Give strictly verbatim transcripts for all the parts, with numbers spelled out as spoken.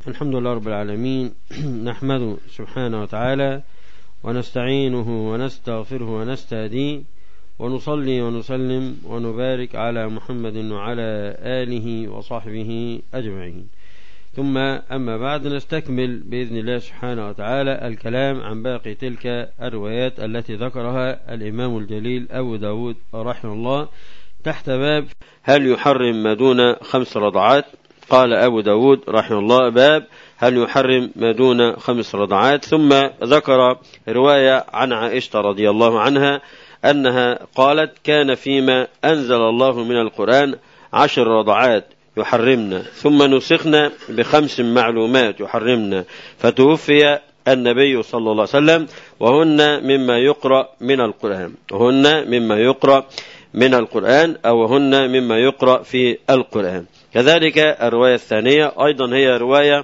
الحمد لله رب العالمين. نحمده سبحانه وتعالى ونستعينه ونستغفره ونستهديه، ونصلي ونسلم ونبارك على محمد وعلى آله وصحبه أجمعين. ثم أما بعد، نستكمل بإذن الله سبحانه وتعالى الكلام عن باقي تلك الروايات التي ذكرها الإمام الجليل أبو داود رحمه الله تحت باب هل يحرم ما دون خمس رضعات. قال أبو داود رحمه الله: باب هل يحرم ما دون خمس رضعات. ثم ذكر رواية عن عائشة رضي الله عنها أنها قالت: كان فيما أنزل الله من القرآن عشر رضعات يحرمنا، ثم نسخنا بخمس معلومات يحرمنا، فتوفي النبي صلى الله عليه وسلم وهن مما يقرأ من القرآن وهن مما يقرأ من القرآن أو هن مما يقرأ في القرآن. كذلك الرواية الثانية أيضا هي رواية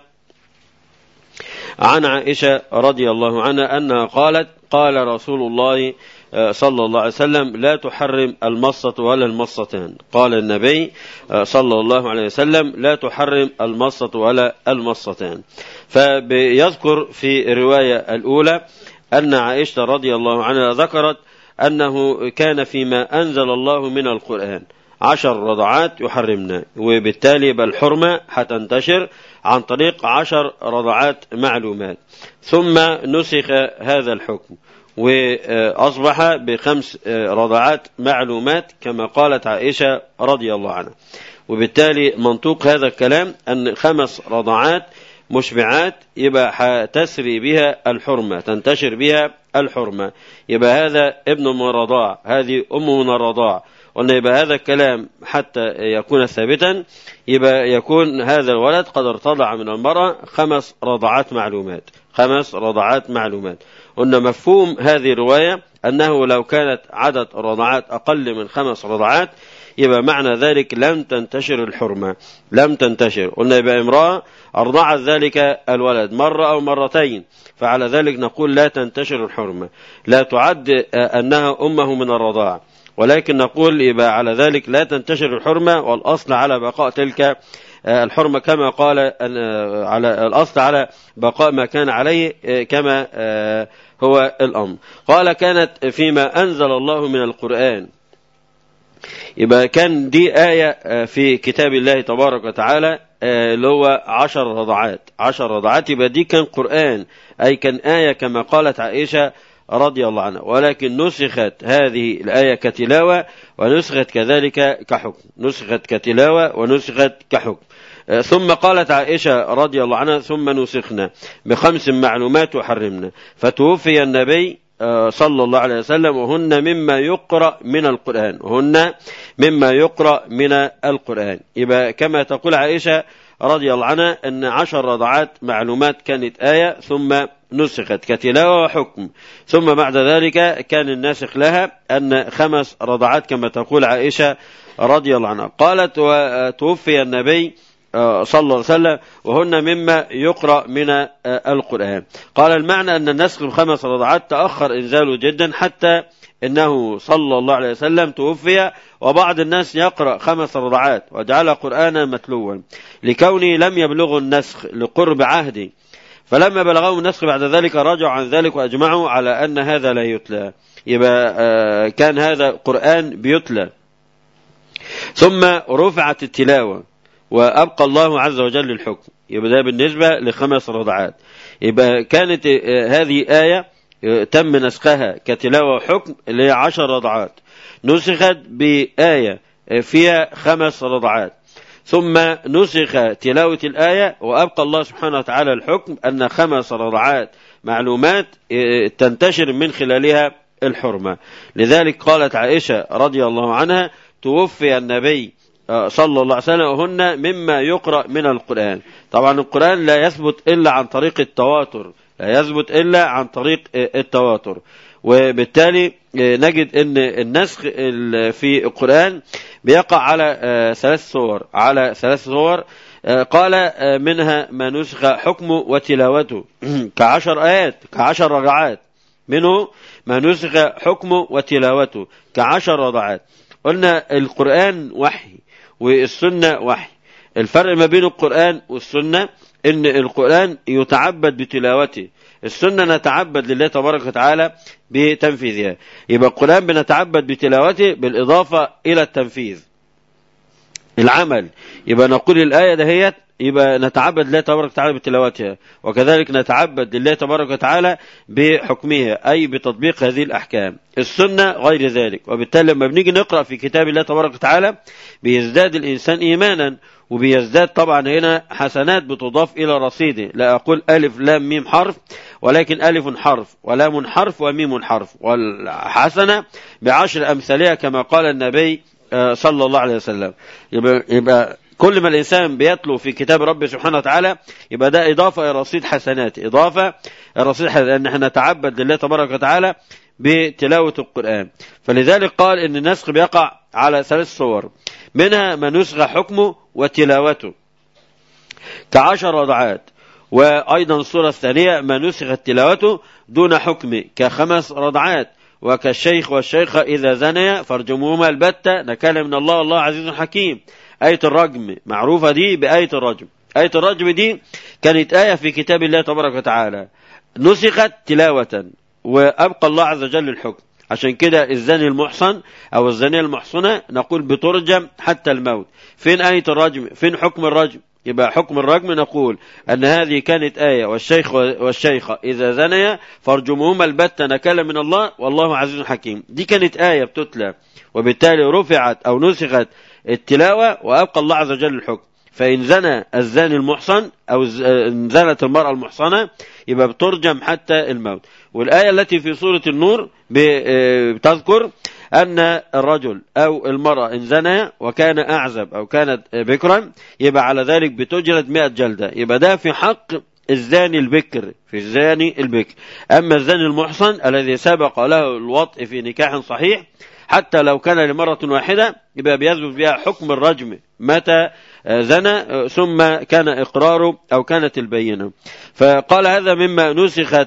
عن عائشة رضي الله عنها أنها قالت: قال رسول الله صلى الله عليه وسلم: لا تحرم المصة ولا المصتان. قال النبي صلى الله عليه وسلم: لا تحرم المصة ولا المصتان. فبيذكر في الرواية الأولى أن عائشة رضي الله عنها ذكرت أنه كان فيما أنزل الله من القرآن عشر رضعات يحرمنا، وبالتالي بالحرمة هتنتشر عن طريق عشر رضعات معلومات. ثم نسخ هذا الحكم وأصبح بخمس رضعات معلومات كما قالت عائشة رضي الله عنها. وبالتالي منطوق هذا الكلام أن خمس رضعات مشبعات يبقى تسري بها الحرمة، تنتشر بها الحرمة، يبقى هذا ابن من الرضاع، هذه أم من الرضاع. قلنا يبقى هذا الكلام حتى يكون ثابتا يبقى يكون هذا الولد قد ارتضع من المرأة خمس رضعات معلومات خمس رضعات معلومات. قلنا مفهوم هذه الرواية أنه لو كانت عدد الرضعات أقل من خمس رضعات يبقى معنى ذلك لم تنتشر الحرمة، لم تنتشر. قلنا يبقى امرأة أرضعت ذلك الولد مرة أو مرتين، فعلى ذلك نقول لا تنتشر الحرمة، لا تعد أنها أمه من الرضاع، ولكن نقول يبقى على ذلك لا تنتشر الحرمة، والأصل على بقاء تلك الحرمة كما قال على الأصل على بقاء ما كان عليه كما هو الأمر. قال: كانت فيما أنزل الله من القرآن. يبقى كان دي آية في كتاب الله تبارك وتعالى اللي هو عشر رضعات عشر رضعات يبقى دي كان قرآن، أي كان آية كما قالت عائشة رضي الله عنها، ولكن نسخت هذه الآية كتلاوة ونسخت كذلك كحكم نسخت كتلاوة ونسخت كحكم. ثم قالت عائشة رضي الله عنها: ثم نسخنا بخمس معلومات وحرمنا، فتوفي النبي صلى الله عليه وسلم وهن مما يقرأ من القرآن وهن مما يقرأ من القرآن. يبقى كما تقول عائشة رضي الله عنها أن عشر رضعات معلومات كانت آية ثم نسخت كتلاوة وحكم، ثم بعد ذلك كان الناسخ لها أن خمس رضعات كما تقول عائشة رضي الله عنها. قالت: وتوفي النبي صلى الله عليه وسلم وهن مما يقرأ من القرآن. قال: المعنى أن النسخ بخمس رضعات تأخر إنزاله جدا حتى إنه صلى الله عليه وسلم توفي وبعض الناس يقرأ خمس رضعات وجعل قرآنا متلوا لكونه لم يبلغ النسخ لقرب عهده، فلما بلغوا النسخ بعد ذلك رجعوا عن ذلك وأجمعوا على أن هذا لا يتلى، يبقى كان هذا قرآن بيتلى. ثم رفعت التلاوة وأبقى الله عز وجل الحكم، يبقى ده بالنسبة لخمس رضعات. يبقى كانت هذه آية تم نسخها كتلاوة وحكم اللي هي عشر رضعات، نسخت بآية فيها خمس رضعات، ثم نسخ تلاوة الآية وأبقى الله سبحانه وتعالى الحكم أن خمس رضعات معلومات تنتشر من خلالها الحرمة. لذلك قالت عائشة رضي الله عنها: توفي النبي صلى الله عليه وسلم وهن مما يقرأ من القرآن. طبعا القرآن لا يثبت إلا عن طريق التواتر لا يثبت إلا عن طريق التواتر وبالتالي نجد أن النسخ في القرآن بيقع على ثلاث صور على ثلاث صور قال منها ما نسخ حكمه وتلاوته كعشر آيات كعشر رضعات، منه ما نسخ حكمه وتلاوته كعشر رضعات. قلنا القرآن وحي والسنة وحي، الفرق ما بين القرآن والسنة إن القرآن يتعبد بتلاوته، السنة نتعبد لله تبارك وتعالى بتنفيذها. يبقى القرآن بنتعبد بتلاوته بالإضافة إلى التنفيذ العمل. يبقى نقول الآية دهيت يبقى نتعبد لله تبارك وتعالى بتلاوتها، وكذلك نتعبد لله تبارك وتعالى بحكمها أي بتطبيق هذه الأحكام. السنة غير ذلك. وبالتالي لما بنيجي نقرأ في كتاب الله تبارك وتعالى بيزداد الإنسان إيمانا، وبيزداد طبعا هنا حسنات بتضاف إلى رصيده. لا أقول ألف لام ميم حرف، ولكن ألف حرف ولام حرف وميم حرف، والحسنة بعشر أمثالها كما قال النبي صلى الله عليه وسلم. يبقى, يبقى كل ما الإنسان بيتلو في كتاب ربه سبحانه وتعالى يبقى ده إضافة إلى رصيد حسنات، إضافة إلى رصيد حسنات، أن احنا نتعبد لله تبارك وتعالى بتلاوة القرآن. فلذلك قال إن النسخ بيقع على ثلاث صور، منها ما نسخ حكمه وتلاوته كعشر رضعات، وأيضا الصورة الثانية ما نسخت تلاوته دون حكمه كخمس رضعات، وكالشيخ والشيخة إذا زنيا فارجموهما البتة نكالا من الله والله عزيز حكيم. آية الرجم معروفة دي بآية الرجم. آية الرجم دي كانت آية في كتاب الله تبارك وتعالى نسخت تلاوة، وأبقى الله عز وجل الحكم. عشان كده الزاني المحصن أو الزانية المحصنة نقول بترجم حتى الموت. فين آية الرجم؟ فين حكم الرجم؟ يبقى حكم الرجم نقول أن هذه كانت آية والشيخ والشيخة إذا زنيا فارجموهما البتة نكالا من الله والله عزيز حكيم. دي كانت آية بتتلى، وبالتالي رفعت أو نسخت التلاوة وأبقى الله عز وجل الحكم. فإن زنى الزاني المحصن أو زنت المرأة المحصنة يبقى بترجم حتى الموت. والآية التي في سورة النور بتذكر أن الرجل أو المرأة إن زنى وكان أعزب أو كانت بكرا يبقى على ذلك بتجلد مئة جلدة. يبقى ده في حق الزاني البكر، في الزاني البكر. أما الزاني المحصن الذي سبق له الوطء في نكاح صحيح حتى لو كان لمرة واحدة يبقى بيثبت بها حكم الرجم متى زنى ثم كان إقراره أو كانت البينة. فقال هذا مما نسخت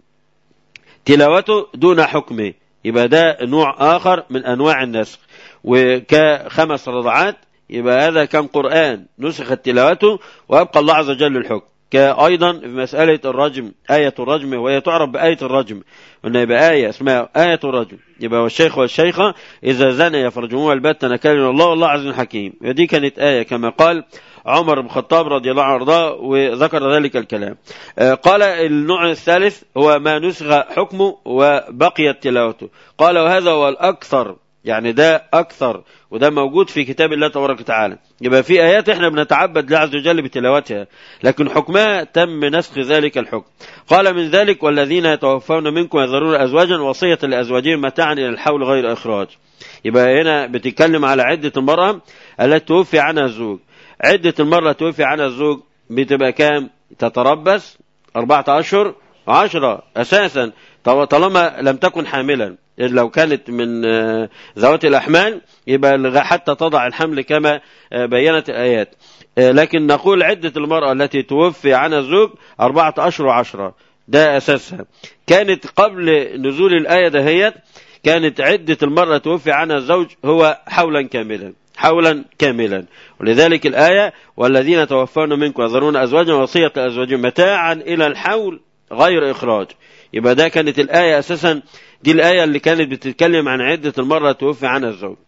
تلاوته دون حكمه، يبقى ده نوع آخر من أنواع النسخ. وكخمس رضعات يبقى هذا كان قرآن نسخت تلاوته وأبقى الله عز وجل الحكم. كأيضا في مسألة الرجم آية الرجم، وهي تعرف بآية الرجم، أن يبقى آية اسمها آية الرجم. يبقى والشيخ والشيخة إذا زنيا فارجموهما البتة نكالا من الله والله عزيز حكيم. ودي كانت آية كما قال عمر بن الخطاب رضي الله عنه وارضاه وذكر ذلك الكلام. قال النوع الثالث هو ما نسخ حكمه وبقيت تلاوته. قال وهذا هو الأكثر، يعني ده أكثر وده موجود في كتاب الله تبارك وتعالى. يبقى في آيات احنا بنتعبد الله عز وجل بتلاوتها لكن حكمها تم نسخ ذلك الحكم. قال من ذلك والذين يتوفون منكم يذرون أزواجا وصية لأزواجهم متاعا إلى الحول غير إخراج. يبقى هنا بتتكلم على عدة المرأة التي توفي عنها الزوج. عدة المرأة توفي عنها الزوج بتبقى كام؟ تتربص أربعة أشهر وعشرة أساسا طالما لم تكن حاملا. لو كانت من ذوات الأحمال يبقى حتى تضع الحمل كما بينت الآيات. لكن نقول عدة المرأة التي توفي عنها الزوج أربعة أشهر وعشرة، ده أساسها. كانت قبل نزول الآية دهيت كانت عدة المرأة توفي عنها الزوج هو حولا كاملا، حولا كاملا. ولذلك الآية والذين توفون منكم يذرون أزواجا وصية لأزواجهم متاعا إلى الحول غير إخراج. يبقى ده كانت الآية أساسا، دي الآية اللي كانت بتتكلم عن عدة المرأة توفي عنها الزوج.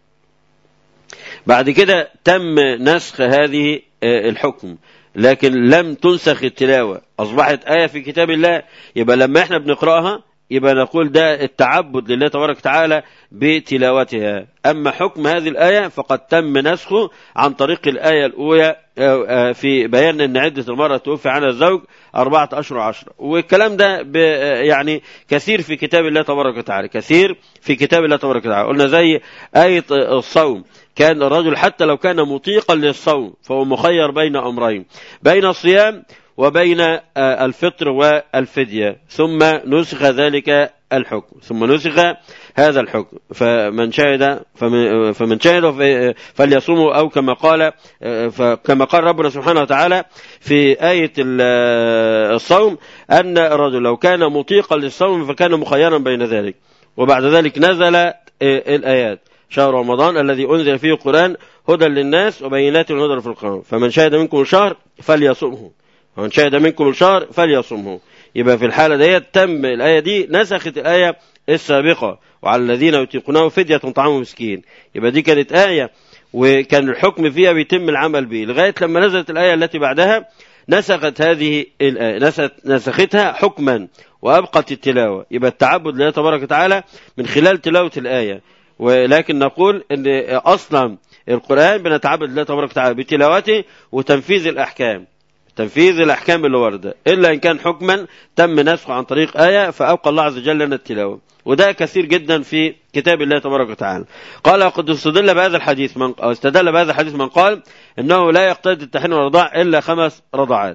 بعد كده تم نسخ هذه الحكم لكن لم تنسخ التلاوة، أصبحت آية في كتاب الله. يبقى لما احنا بنقرأها يبقى نقول ده التعبد لله تبارك وتعالى بتلاوتها. أما حكم هذه الآية فقد تم نسخه عن طريق الآية الأولى في بيان أن عدة المرأة توفي عنها الزوج أربعة أشهر عشرة. والكلام ده يعني كثير في كتاب الله تبارك وتعالى، كثير في كتاب الله تبارك وتعالى. قلنا زي آية الصوم، كان الرجل حتى لو كان مطيقا للصوم فهو مخير بين أمرين، بين الصيام وبين الفطر والفدية، ثم نسخ ذلك الحكم، ثم نسخ هذا الحكم. فمن شهد فمن, فمن شهد فليصوموا، أو كما قال كما قال ربنا سبحانه وتعالى في آية الصوم أن الرجل لو كان مطيقا للصوم فكان مخيرا بين ذلك. وبعد ذلك نزل الآيات شهر رمضان الذي أنزل فيه القرآن هدى للناس وبينات من الهدى في القرآن، فمن شهد منكم الشهر فليصمه، ومن شهد منكم الشهر فليصمه. يبقى في الحالة دي تم الآية دي نسخت الآية السابقة، وعلى الذين يطيقونه فدية طعام مسكين. يبقى دي كانت آية وكان الحكم فيها بيتم العمل به، لغاية لما نزلت الآية التي بعدها نسخت هذه الآية، نسخت نسختها حكما وأبقت التلاوة. يبقى التعبد لله تبارك وتعالى من خلال تلاوة الآية، ولكن نقول أن أصلا القرآن بنتعبد لله تبارك وتعالى بتلاوته وتنفيذ الأحكام، تنفيذ الأحكام اللي وردة، إلا إن كان حكما تم نسخه عن طريق آية فأبقى الله عز وجل لنا التلاوة، وده كثير جدا في كتاب الله تبارك وتعالى. قال قد استدل بهذا الحديث من أو استدل بهذا الحديث من قال إنه لا يقتضي التحريم والرضاع إلا خمس رضعات.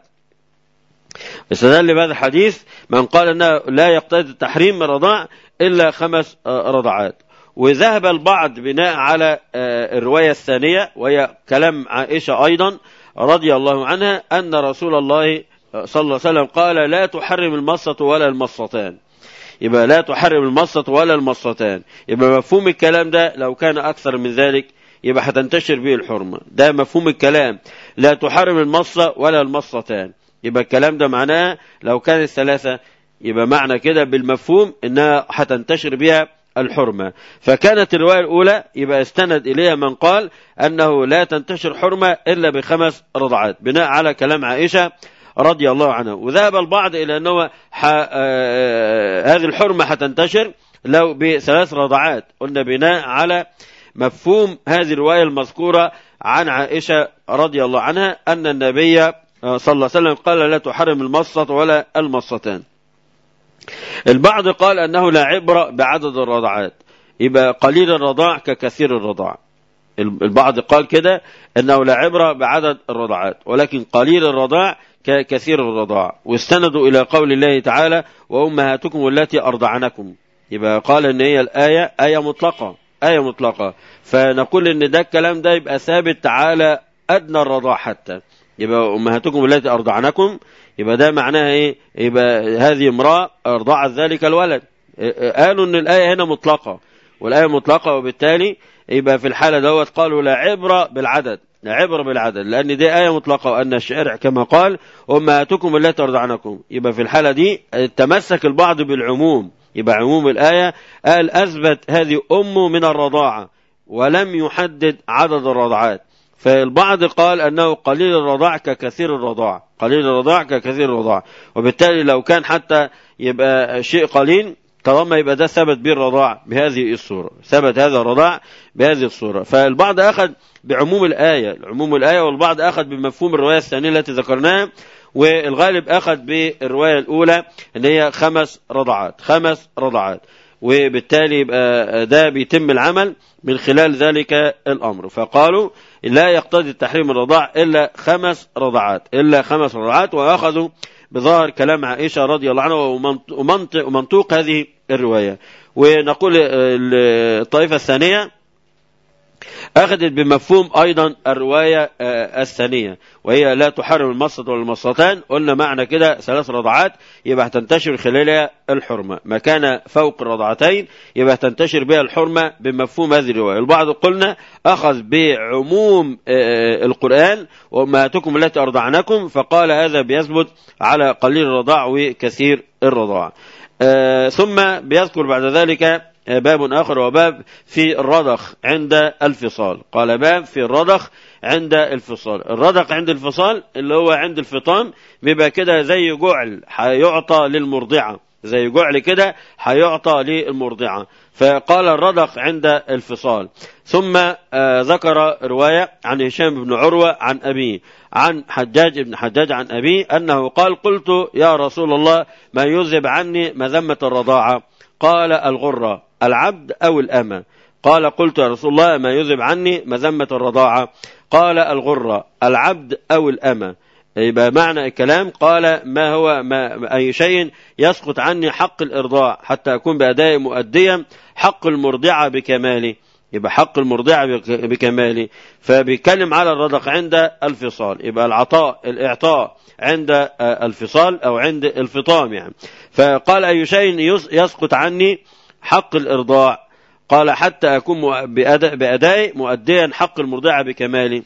استدل بهذا الحديث من قال إنه لا يقتضي التحريم من الرضاع إلا خمس رضعات. وذهب البعض بناء على الرواية الثانية وهي كلام عائشة أيضا رضي الله عنها أن رسول الله صلى الله عليه وسلم قال لا تحرم المصة ولا المصتان. يبقى لا تحرم المصة ولا المصتان، يبقى مفهوم الكلام ده لو كان أكثر من ذلك يبقى هتنتشر به الحرمة. ده مفهوم الكلام، لا تحرم المصة ولا المصتان. يبقى الكلام ده معناه لو كان الثلاثة يبقى معنى كده بالمفهوم إنها هتنتشر بها الحرمة. فكانت الرواية الأولى يبقى استند إليها من قال أنه لا تنتشر حرمة إلا بخمس رضعات بناء على كلام عائشة رضي الله عنها. وذهب البعض إلى أنه ح... آه... هذه الحرمة هتنتشر لو بثلاث رضعات، قلنا بناء على مفهوم هذه الرواية المذكورة عن عائشة رضي الله عنها أن النبي صلى الله عليه وسلم قال لا تحرم المصة ولا المصتان. البعض قال أنه لا عبرة بعدد الرضعات، يبقى قليل الرضاع ككثير الرضاع. البعض قال كده أنه لا عبرة بعدد الرضعات ولكن قليل الرضاع ككثير الرضاع، واستندوا إلى قول الله تعالى وأمهاتكم التي أرضعنكم. يبقى قال أن هي الآية آية مطلقة، آية مطلقة، فنقول أن ده الكلام ده يبقى ثابت على أدنى الرضاع حتى. يبقى أمهاتكم التي أرضعنكم يبقى ده معناها إيه؟ يبقى هذه امرأة أرضعت ذلك الولد. قالوا أن الآية هنا مطلقة والآية مطلقة، وبالتالي يبقى في الحالة دوت قالوا لا عبرة بالعدد، لا عبرة بالعدد، لأن دي آية مطلقة وأن الشارع كما قال أمهاتكم التي أرضعنكم. يبقى في الحالة دي تمسك البعض بالعموم، يبقى عموم الآية قال أثبت هذه أم من الرضاعة ولم يحدد عدد الرضعات. فالبعض قال أنه قليل الرضاع ككثير الرضاع، قليل الرضاع ككثير الرضاع، وبالتالي لو كان حتى يبقى شيء قليل طالما يبقى ده ثبت به الرضاع بهذه الصورة، ثبت هذا الرضاع بهذه الصورة. فالبعض أخذ بعموم الآية، عموم الآية، والبعض أخذ بمفهوم الرواية الثانية التي ذكرناها، والغالب أخذ بالرواية الأولى اللي هي خمس رضعات، خمس رضعات، وبالتالي يبقى ده بيتم العمل من خلال ذلك الأمر. فقالوا لا يقتضي التحريم الرضاع إلا خمس رضعات، إلا خمس رضعات، وأخذوا بظاهر كلام عائشة رضي الله عنها ومنطق, ومنطوق هذه الرواية. ونقول الطائفة الثانية أخذت بمفهوم أيضا الرواية الثانية وهي لا تحرم المصة ولا المصتان. قلنا معنى كده ثلاث رضعات يبقى تنتشر خلالها الحرمة، ما كان فوق الرضعتين يبقى تنتشر بها الحرمة بمفهوم هذه الرواية. البعض قلنا أخذ بعموم القرآن وأمهاتكم التي أرضعنكم، فقال هذا بيثبت على قليل الرضاع وكثير الرضاع. ثم بيذكر بعد ذلك باب آخر وباب في الرضخ عند الفصال. قال باب في الرضخ عند الفصال. الرضخ عند الفصال اللي هو عند الفطام بيبقى كده زي جعل هيعطى للمرضعة، زي جعل كده هيعطى للمرضعة، فقال الرضخ عند الفصال. ثم ذكر رواية عن هشام بن عروة عن أبيه عن حجاج بن حجاج عن أبيه أنه قال قلت يا رسول الله ما يذهب عني مذمة الرضاعة؟ قال الغرة العبد أو الأمة. قال قلت يا رسول الله ما يذهب عني مذمة الرضاعة؟ قال الغرة العبد أو الأمة. يبقى معنى الكلام قال ما هو ما أي شيء يسقط عني حق الإرضاع حتى أكون بأداء مؤديا حق المرضعة بكمالي. يبقى حق المرضعة بكمالي، فبيتكلم على الرضق عند الفصال، يبقى العطاء الإعطاء عند الفصال أو عند الفطام يعني. فقال أي شيء يسقط عني حق الإرضاع؟ قال حتى أكون بأداء مؤديا حق المرضعة بكماله.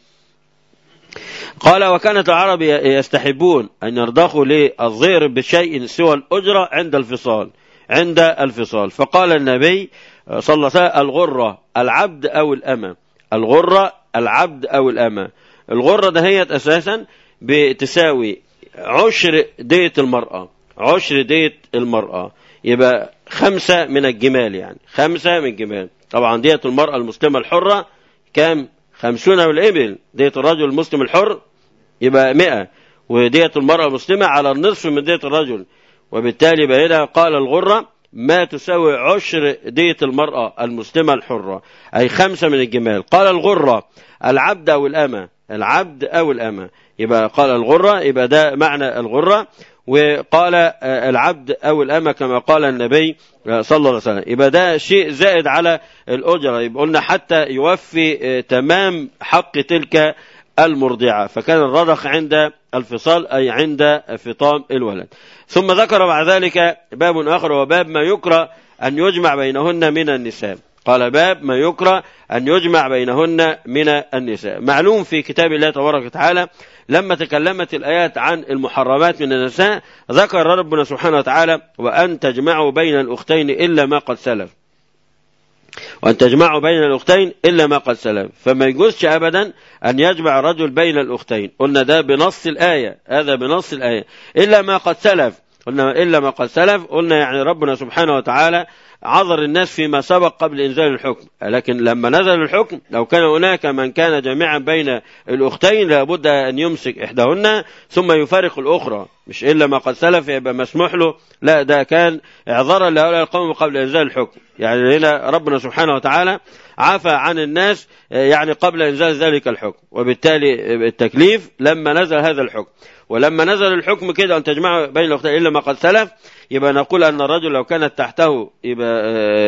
قال وكانت العرب يستحبون أن يرضخوا للظئر بشيء سوى الأجرة عند الفصال عند الفصال فقال النبي صلى الله عليه وسلم الغرة العبد أو الأمة، الغرة العبد أو الأمة. الغرة دهيت أساسا بتساوي عشر دية المرأة، عشر دية المرأة، يبقى خمسة من الجمال، يعني خمسة من الجمال. طبعا دية المرأة المسلمة الحرة كام؟ خمسون والإبل. دية الرجل المسلم الحر يبقى مئة، ودية المرأة المسلمة على النصف من دية الرجل، وبالتالي بهنا قال الغرة ما تساوي عشر دية المرأة المسلمة الحرة، أي خمسة من الجمال. قال الغرة العبد أو الأمة، العبد أو الأمة، يبقى قال الغرة، يبقى ده معنى الغرة. وقال العبد أو الأمة كما قال النبي صلى الله عليه وسلم، يبقى ده شيء زائد على الأجرة. يبقى قلنا حتى يوفي تمام حق تلك المرضعة، فكان الرضخ عند الفصال أي عند فطام الولد. ثم ذكر بعد ذلك باب آخر وباب ما يكره أن يجمع بينهن من النساء. قال باب ما يكره أن يجمع بينهن من النساء. معلوم في كتاب الله تبارك وتعالى لما تكلمت الآيات عن المحرمات من النساء ذكر ربنا سبحانه وتعالى وأن تجمعوا بين الأختين إلا ما قد سلف، وأن تجمعوا بين الأختين إلا ما قد سلف. فما يجوزش أبدا أن يجمع الرجل بين الأختين، قلنا ده بنص الآية، هذا بنص الآية. إلا ما قد سلف، قلنا إلا ما قد سلف، قلنا يعني ربنا سبحانه وتعالى عذر الناس فيما سبق قبل إنزال الحكم، لكن لما نزل الحكم لو كان هناك من كان جامعا بين الأختين لابد أن يمسك إحداهن ثم يفارق الأخرى، مش إلا ما قد سلف يبقى مسموح له، لا ده كان إعذارا لهؤلاء القوم قبل إنزال الحكم. يعني هنا ربنا سبحانه وتعالى عفى عن الناس يعني قبل إنزال ذلك الحكم، وبالتالي التكليف لما نزل هذا الحكم. ولما نزل الحكم كده أن تجمعوا بين الأختين إلا ما قد سلف، يبقى نقول أن الرجل لو كانت تحته يبقى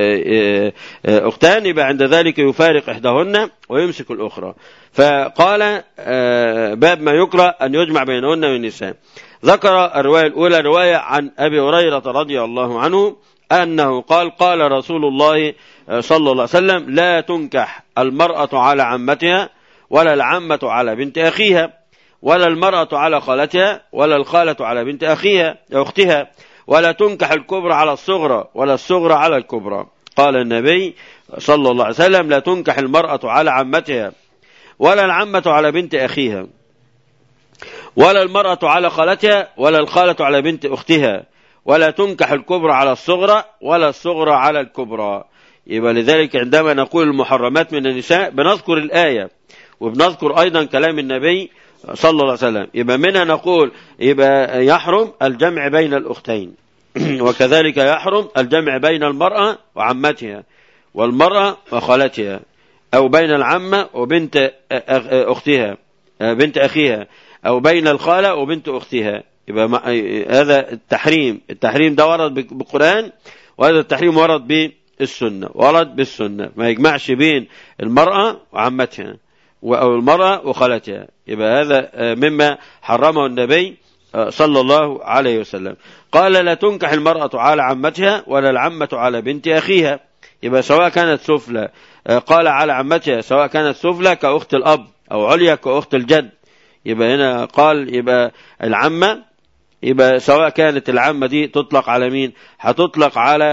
أختان يبقى عند ذلك يفارق إحداهن ويمسك الأخرى. فقال باب ما يكره أن يجمع بينهن من النساء. ذكر الرواية الأولى رواية عن أبي هريرة رضي الله عنه أنه قال قال رسول الله صلى الله عليه وسلم لا تنكح المرأة على عمتها ولا العمة على بنت أخيها ولا المرأة على خالتها ولا الخالة على بنت أخيها أختها ولا تنكح الكبرى على الصغرى ولا الصغرى على الكبرى. قال النبي صلى الله عليه وسلم لا تنكح المرأة على عمتها ولا العمة على بنت أخيها ولا المرأة على خالتها ولا الخالة على بنت أختها ولا تنكح الكبرى على الصغرى ولا الصغرى على الكبرى. يبقى لذلك عندما نقول المحرمات من النساء بنذكر الآية وبنذكر أيضا كلام النبي صلى الله عليه وسلم. يبقى منها نقول يبقى يحرم الجمع بين الأختين، وكذلك يحرم الجمع بين المرأة وعمتها والمرأة وخالتها، أو بين العمة وبنت أختها بنت أخيها، أو بين الخالة وبنت أختها. يبقى هذا التحريم، التحريم ده ورد بالقرآن، وهذا التحريم ورد بالسنة، ورد بالسنة، ما يجمعش بين المرأة وعمتها أو المرأة وخالتها. يبقى هذا مما حرمه النبي صلى الله عليه وسلم. قال لا تنكح المرأة على عمتها ولا العمة على بنت أخيها، يبقى سواء كانت سفلى، قال على عمتها سواء كانت سفلى كأخت الأب أو عليا كأخت الجد. يبقى هنا قال يبقى العمة، يبقى سواء كانت العمة دي تطلق على مين؟ هتطلق على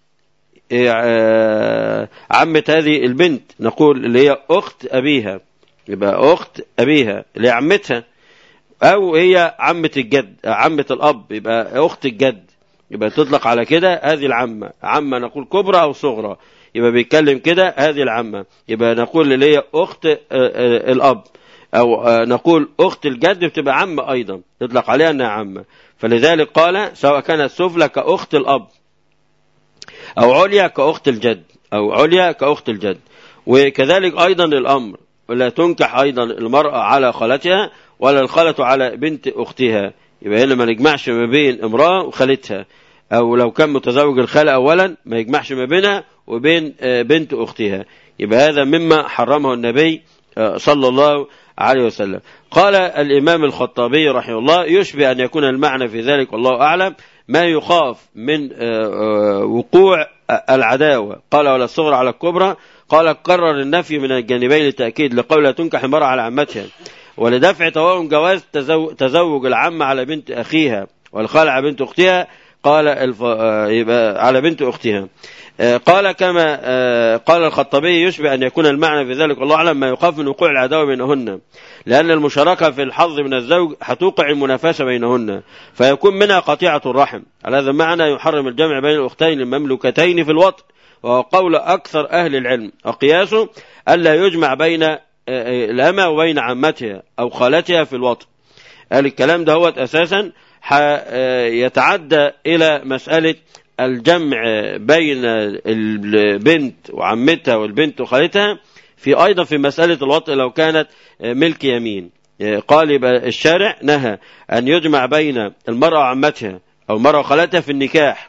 عمة هذه البنت، نقول اللي هي أخت أبيها، يبقى أخت أبيها اللي هي عمتها، أو هي عمة الجد، عمة الأب يبقى أخت الجد، يبقى تطلق على كده هذه العمة. عمة نقول كبرى أو صغرى، يبقى بيتكلم كده هذه العمة، يبقى نقول اللي هي أخت الأب، أو نقول أخت الجد بتبقى عمة أيضا تطلق عليها أنها عمة. فلذلك قال سواء كانت سفلى كأخت الأب أو عليا كأخت الجد، أو عليا كأخت الجد. وكذلك أيضا الأمر ولا تنكح أيضا المرأة على خالتها ولا الخالة على بنت أختها. يبقى هنا ما نجمعش ما بين امرأة وخالتها، أو لو كان متزوج الخالة أولا ما يجمعش ما بينها وبين بنت أختها. يبقى هذا مما حرمه النبي صلى الله عليه وسلم. قال الإمام الخطابي رحمه الله يشبه أن يكون المعنى في ذلك والله أعلم ما يخاف من وقوع العداوة. قال ولا الصغرى على الكبرى. قال قرر النفي من الجانبين للتأكيد لقول لا تنكح المرأة على عمتها، ولدفع توهم جواز تزوج العمة على بنت أخيها والخالة على بنت أختها. قال الف... يبقى على بنت أختها. قال كما قال الخطابي يشبه أن يكون المعنى في ذلك والله أعلم ما يخاف من وقوع العداوة بينهن، لأن المشاركة في الحظ من الزوج هتوقع المنافسة بينهن فيكون منها قطيعة الرحم. على هذا المعنى يحرم الجمع بين الأختين المملوكتين في الوطء، وهو قول أكثر أهل العلم، وقياسه ألا يجمع بين الأمة وبين عمتها أو خالتها في الوطء. قال الكلام ده هو أساسا يتعدى إلى مسألة الجمع بين البنت وعمتها والبنت وخالتها في أيضا في مسألة الوطء لو كانت ملك يمين. قال يبقى الشارع نهى أن يجمع بين المرأة وعمتها أو المرأة وخالتها في النكاح.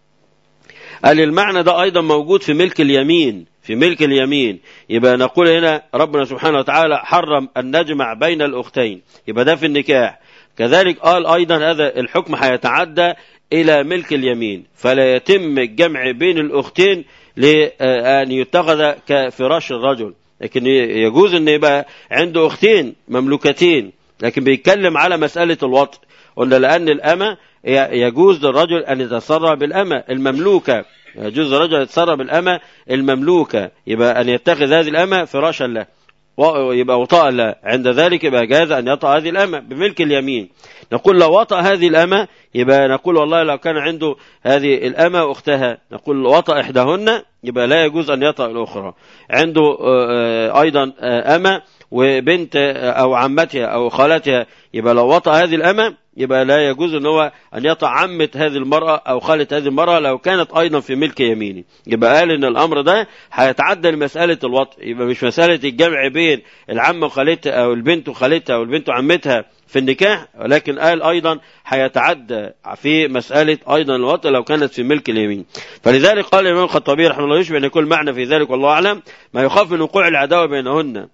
قال المعنى ده أيضا موجود في ملك اليمين. في ملك اليمين يبقى نقول هنا ربنا سبحانه وتعالى حرم أن نجمع بين الأختين، يبقى ده في النكاح. كذلك قال أيضا هذا الحكم هيتعدى إلى ملك اليمين، فلا يتم الجمع بين الأختين لأن يتخذ كفراش الرجل، لكن يجوز أن يبقى عنده أختين مملوكتين، لكن بيتكلم على مسألة الوطء. قلنا لأن الأمة يجوز للرجل أن يتسرى بالأمة المملوكة، يجوز للرجل أن يتسرى بالأمة المملوكة، يبقى أن يتخذ هذه الأمة فراشا له يبقى وطاء له، عند ذلك يبقى جاز أن يطأ هذه الأمة بملك اليمين. نقول لو وطأ هذه الأمة يبقى نقول والله لو كان عنده هذه الأمة أختها نقول وطأ إحداهن يبقى لا يجوز أن يطأ الأخرى. عنده أيضا أمة وبنت أو عمتها أو خالتها يبقى لو وطأ هذه الأمة يبقى لا يجوز أن هو أن يطأ عمة هذه المرأة أو خالة هذه المرأة لو كانت أيضا في ملك يميني. يبقى قال أن الأمر ده هيتعدى لمسألة الوطء، يبقى مش مسألة الجمع بين العم وخالتها أو البنت وخالتها أو البنت وعمتها في النكاح، ولكن قال أيضا هيتعدى في مسألة أيضا الوطء لو كانت في ملك اليمين. فلذلك قال الإمام الخطابي رحمه الله يشبه أن يكون معنى في ذلك والله أعلم ما يخاف من وقوع العداوة بينهن،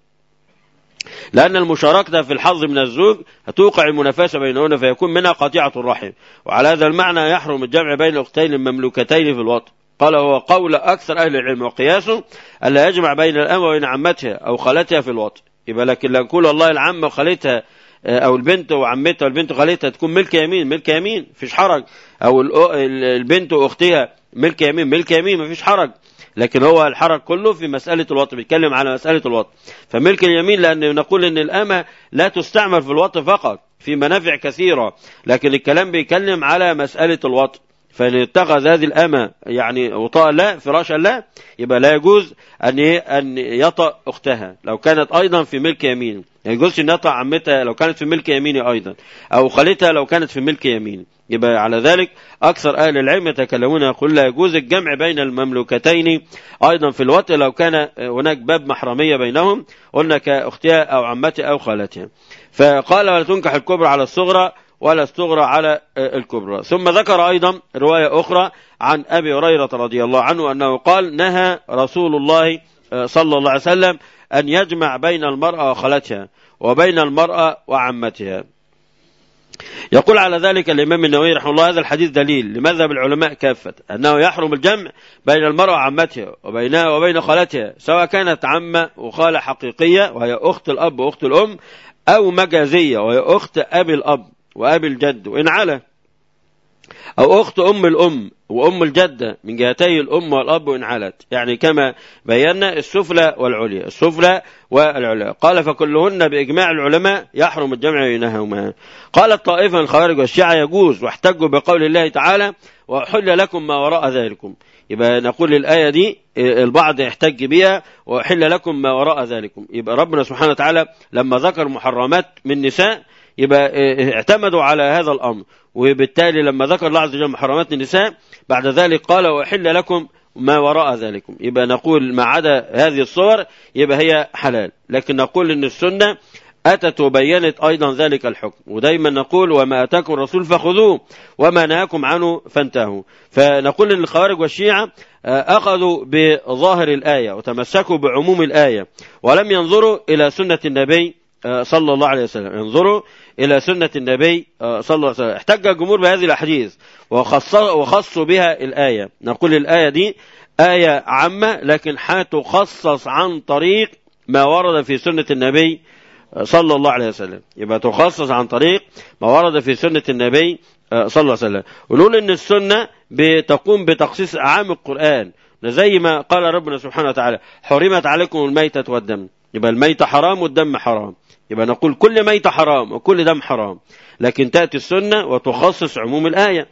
لأن المشاركة في الحظ من الزوج هتوقع المنافسة بينهن فيكون منها قطيعة الرحم. وعلى هذا المعنى يحرم الجمع بين الأختين المملوكتين في الوطء. قال هو قول أكثر أهل العلم وقياسه ألا يجمع بين الأمة وبين عمتها أو خالتها في الوطء. يبقى لكن لو نقول والله العمة وخالتها أو البنت وعمتها والبنت وخالتها تكون ملك يمين ملك يمين مفيش حرج، أو البنت وأختها ملك يمين ملك يمين مفيش حرج، لكن هو الحرج كله في مسألة الوطء، بيتكلم على مسألة الوطء. فملك اليمين لأن نقول أن الأمة لا تستعمل في الوطء فقط، في منافع كثيرة، لكن الكلام بيتكلم على مسألة الوطء. فإن اتخذ هذه الأمة يعني وطاء لا فراشا لا يبقى لا يجوز أن أن يطأ أختها لو كانت أيضا في ملك يمين، لا يجوز أن يطأ عمتها لو كانت في ملك يمين أيضا، أو خالتها لو كانت في ملك يمين. يبقى على ذلك أكثر أهل العلم يتكلمون يقول لا يجوز الجمع بين المملوكتين أيضا في الوطء لو كان هناك باب محرمية بينهم، قلنا كأختها أو عمتها أو خالتها. فقال ولا تنكح الكبرى على الصغرى ولا الصغرى على الكبرى. ثم ذكر أيضا رواية أخرى عن أبي هريرة رضي الله عنه أنه قال نهى رسول الله صلى الله عليه وسلم أن يجمع بين المرأة وخالتها وبين المرأة وعمتها. يقول على ذلك الإمام النووي رحمه الله هذا الحديث دليل لمذهب العلماء كافة أنه يحرم الجمع بين المرأة وعمتها وبينها وبين خالتها، سواء كانت عمة وخالة حقيقية وهي أخت الأب وأخت الأم، أو مجازية وهي أخت أبي الأب وأبي الجد وإن على، أو أخت أم الأم وأم الجدة من جهتي الأم والأب وإن علت، يعني كما بينا السفلى والعليا السفلى والعليا. قال فكلهن بإجماع العلماء يحرم الجمع بينهما. قال الطائفة من الخوارج والشيعة يجوز، واحتجوا بقول الله تعالى وأحل لكم ما وراء ذلكم. يبقى نقول الآية دي البعض يحتج بها وأحل لكم ما وراء ذلكم، يبقى ربنا سبحانه وتعالى لما ذكر محرمات من نساء يبقى اعتمدوا على هذا الأمر، وبالتالي لما ذكر الله عز وجل محرمات النساء بعد ذلك قال وأحل لكم ما وراء ذلكم، يبقى نقول ما عدا هذه الصور يبقى هي حلال. لكن نقول ان السنة أتت وبينت أيضا ذلك الحكم، ودايما نقول وما أتاكم الرسول فخذوه وما نهاكم عنه فانتهوا. فنقول ان الخوارج والشيعة أخذوا بظاهر الآية وتمسكوا بعموم الآية ولم ينظروا إلى سنة النبي صلى الله عليه وسلم، ينظروا إلى سنة النبي صلى الله عليه وسلم. احتج الجمهور بهذه الأحاديث وخصوا بها الآية. نقول الآية دي آية عامة لكن هتخصص عن طريق ما ورد في سنة النبي صلى الله عليه وسلم. يبقى تخصص عن طريق ما ورد في سنة النبي صلى الله عليه وسلم. ونقول إن السنة بتقوم بتخصيص أعام القرآن زي ما قال ربنا سبحانه وتعالى حرمت عليكم الميتة والدم. يبقى الميتة حرام والدم حرام. يبقى نقول كل ميتة حرام وكل دم حرام، لكن تأتي السنة وتخصص عموم الآية.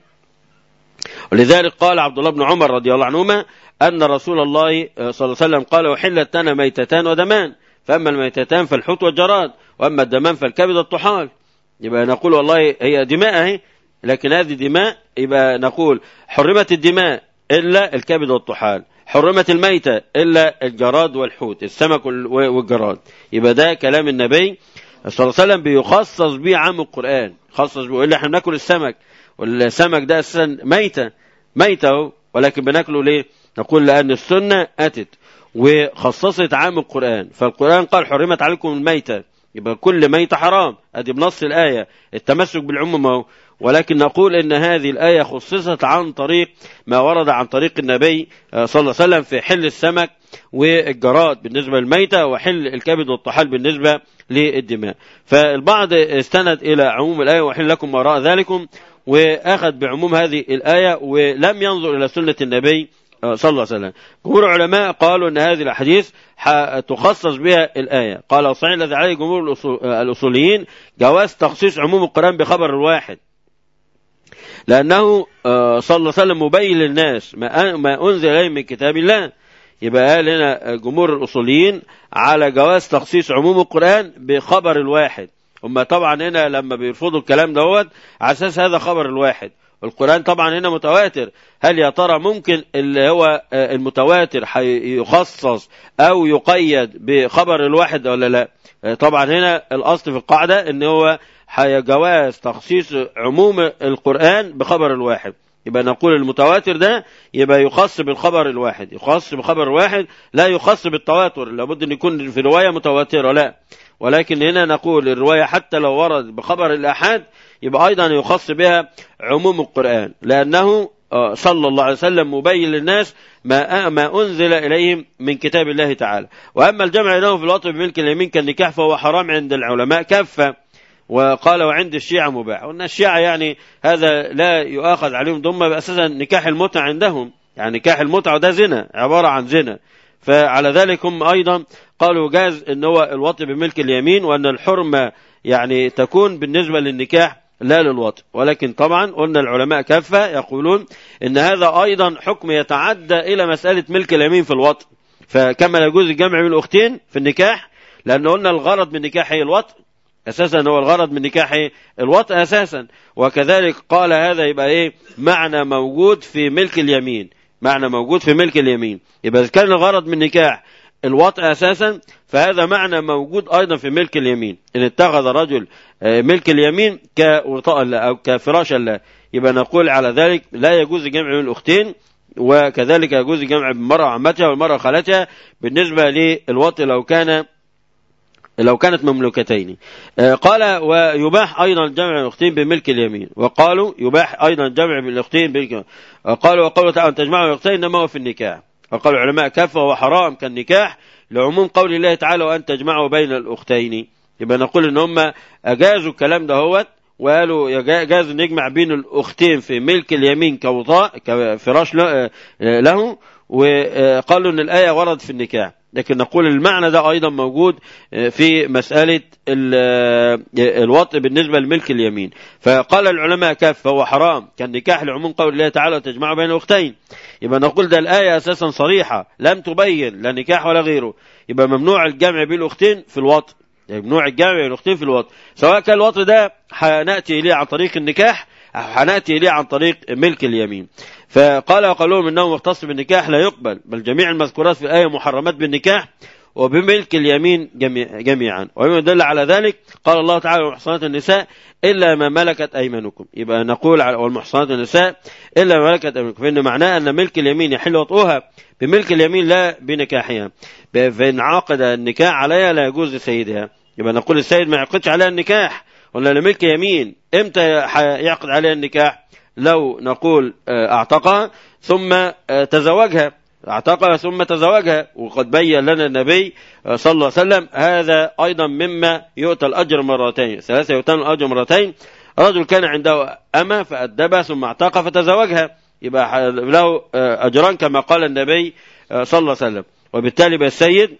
ولذلك قال عبد الله بن عمر رضي الله عنهما أن رسول الله صلى الله عليه وسلم قال وحلت لنا ميتتان ودمان، فأما الميتتان فالحوت والجراد، وأما الدمان فالكبد والطحال. يبقى نقول والله هي دماء اهي، لكن هذه دماء، يبقى نقول حرمت الدماء إلا الكبد والطحال، حرمت الميتة إلا الجراد والحوت، السمك والجراد. يبقى ده كلام النبي صلى الله عليه وسلم بيخصص به عام القرآن، خصص به. إلا احنا بناكل السمك، والسمك ده أساسا ميتة ميتة، ولكن بناكله ليه؟ نقول لأن السنة أتت وخصصت عام القرآن، فالقرآن قال حرمت عليكم الميتة، يبقى كل ميتة حرام، أدي بنص الآية، التمسك بالعموم اهو. ولكن نقول إن هذه الآية خصصت عن طريق ما ورد عن طريق النبي صلى الله عليه وسلم في حل السمك والجراد بالنسبة للميتة، وحل الكبد والطحال بالنسبة للدماء. فالبعض استند إلى عموم الآية وحل لكم وراء ذلكم، وأخذ بعموم هذه الآية ولم ينظر إلى سنة النبي صلى الله عليه وسلم. جمهور العلماء قالوا أن هذه الأحاديث تخصص بها الآية. قال الصحيح الذي عليه جمهور الأصوليين جواز تخصيص عموم القرآن بخبر الواحد، لأنه صلى الله عليه وسلم مبين للناس ما أنزل إليه من كتاب الله. يبقى قال هنا جمهور الأصوليين على جواز تخصيص عموم القرآن بخبر الواحد. هم طبعا هنا لما بيرفضوا الكلام دوت على أساس هذا خبر الواحد، القرآن طبعا هنا متواتر. هل يا ترى ممكن اللي هو المتواتر يخصص أو يقيد بخبر الواحد ولا لا؟ طبعا هنا الأصل في القاعدة إن هو جواز تخصيص عموم القرآن بخبر الواحد. يبقى نقول المتواتر ده يبقى يخص بالخبر الواحد، يخص بخبر الواحد، لا يخص بالتواتر. لابد أن يكون في رواية متواترة، لا. ولكن هنا نقول الرواية حتى لو ورد بخبر الأحاد يبقى أيضا يخص بها عموم القرآن، لأنه صلى الله عليه وسلم مبين للناس ما ما أنزل إليهم من كتاب الله تعالى. وأما الجمع له في الوطن بملك اليمين كالنكاح فهو حرام عند العلماء كافة، وقال وعند الشيعة مباح. وأن الشيعة يعني هذا لا يؤاخذ عليهم، ضم أساسا نكاح المتعة عندهم، يعني نكاح المتعة ده زنا، عبارة عن زنا. فعلى ذلك هم أيضا قالوا جاز أن هو الوطء بملك اليمين، وأن الحرمة يعني تكون بالنسبة للنكاح لا للوطء. ولكن طبعا قلنا العلماء كافة يقولون أن هذا أيضا حكم يتعدى إلى مسألة ملك اليمين في الوطء. فكما يجوز الجمع بين الأختين في النكاح، لأن قلنا الغرض من النكاح هي الوطء أساسا، هو الغرض من نكاح الوطء أساسا. وكذلك قال هذا يبقى إيه؟ معنى موجود في ملك اليمين، معنى موجود في ملك اليمين. يبقى إذا كان الغرض من نكاح الوطء أساسا فهذا معنى موجود أيضا في ملك اليمين. إن اتخذ رجل ملك اليمين كوطاء الله أو كفراش الله، يبقى نقول على ذلك لا يجوز الجمع بين الأختين، وكذلك يجوز الجمع بالمرأة عمتها والمرأة خالتها بالنسبة للوطء لو كان لو كانت مملوكتين. قال ويباح أيضا جمع الأختين بملك اليمين، وقالوا يباح أيضا جمع بالأختين بملك. قالوا وقالوا تعالى تجمعوا الأختين إنما هو في النكاح. وقال العلماء كفى وحرام كالنكاح لعموم قول الله تعالى وأن تجمعوا بين الأختين. يبقى نقول إن هم أجازوا الكلام ده هو، وقالوا يجاز نجمع بين الأختين في ملك اليمين كوطاء كفراش له، وقالوا إن الآية ورد في النكاح. لكن نقول المعنى ده أيضا موجود في مسألة الوطء بالنسبة لملك اليمين. فقال العلماء كف فهو حرام كالنكاح لعموم قول الله تعالى وتجمع بين الأختين. يبقى نقول ده الآية أساسا صريحة لم تبين لا نكاح ولا غيره، يبقى ممنوع الجمع بين الأختين في الوطء، يعني ممنوع الجمع بين الأختين في الوطء، سواء كان الوطء ده هنأتي إليه عن طريق النكاح أو هنأتي إليه عن طريق ملك اليمين. فقال وقالوا انه مختص بالنكاح لا يقبل، بل جميع المذكورات في الآية محرمات بالنكاح وبملك اليمين جميع جميعا. ومما يدل على ذلك قال الله تعالى والمحصنات النساء إلا ما ملكت أيمانكم. يبقى نقول على والمحصنات النساء إلا ما ملكت أيمانكم، فإن معناه أن ملك اليمين يحل وطئها بملك اليمين لا بنكاحها، فإن عقد النكاح عليها لا يجوز لسيدها. يبقى نقول السيد ما يعقدش عليها النكاح، قلنا لملك يمين امتى يعقد عليها النكاح؟ لو نقول اعتقها ثم تزوجها، اعتقها ثم تزوجها، وقد بين لنا النبي صلى الله عليه وسلم هذا أيضا مما يؤتى الأجر مرتين، ثلاثة يؤتى الأجر مرتين. رجل كان عنده أمة فأدبها ثم اعتقها فتزوجها، يبقى له أجران كما قال النبي صلى الله عليه وسلم. وبالتالي بالسيد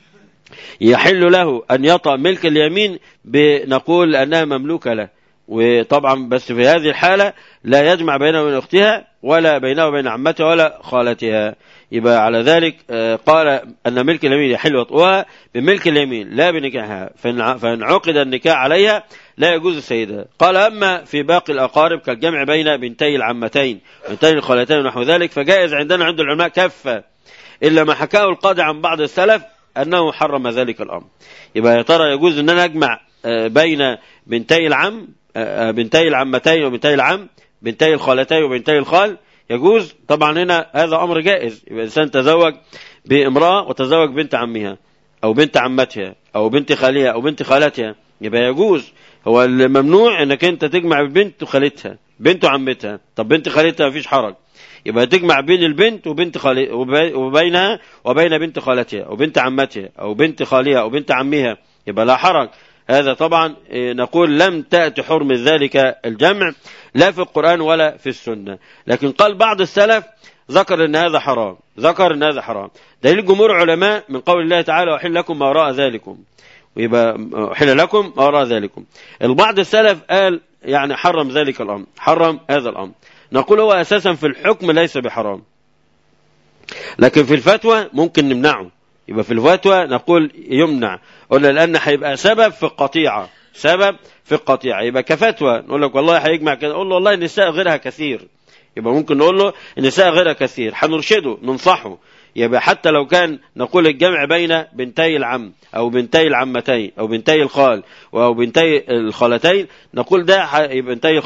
يحل له أن يطأ ملك اليمين بنقول أنها مملوكة له، وطبعا بس في هذه الحالة لا يجمع بينه وبين أختها ولا بينه وبين عمتها ولا خالتها. يبقى على ذلك قال أن ملك اليمين يحل وطئها بملك اليمين لا بنكاحها، فإن عقد النكاح عليها لا يجوز السيدة. قال أما في باقي الأقارب كالجمع بين بنتي العمتين بنتي الخالتين ونحو ذلك فجائز عندنا عند العلماء كافة، إلا ما حكاه القاضي عن بعض السلف أنه حرم ذلك الأمر. يبقى يا ترى يجوز أن أنا أجمع بين بنتي العم بنتي العمتين وبنتي العم بنتي الخالتين وبنتي الخال؟ يجوز طبعا، هنا هذا أمر جائز. يبقى الإنسان تزوج بامرأة وتزوج بنت عمها أو بنت عمتها أو بنت خالها أو بنت خالتها، يبقى يجوز. هو الممنوع أنك أنت تجمع بنت خالتها بنت عمتها. طب بنت خالتها مفيش حرج، يبقى تجمع بين البنت وبنت خالتها وبينها وبين بنت خالتها أو بنت عمتها أو بنت خالها أو بنت عمها، يبقى لا حرج. هذا طبعا نقول لم تأتي حرم ذلك الجمع لا في القرآن ولا في السنة، لكن قال بعض السلف ذكر ان هذا حرام، ذكر ان هذا حرام. دليل جمهور علماء من قول الله تعالى وحل لكم ما وراء ذلكم، ويبقى حل لكم ما وراء ذلكم. البعض السلف قال يعني حرم ذلك الأمر، حرم هذا الأمر. نقول هو أساسا في الحكم ليس بحرام، لكن في الفتوى ممكن نمنعه. يبقى في الفتوى نقول يمنع، قلنا لأن هيبقى سبب في القطيعة، سبب في القطيعة. يبقى كفتوى نقول لك والله هيجمع كده، نقول له والله النساء غيرها كثير، يبقى ممكن نقول له النساء غيرها كثير، هنرشده ننصحه. يبقى حتى لو كان نقول الجمع بين بنتي العم أو بنتي العمتين أو بنتي الخال أو بنتي الخالتين، نقول ده يبقى بنتي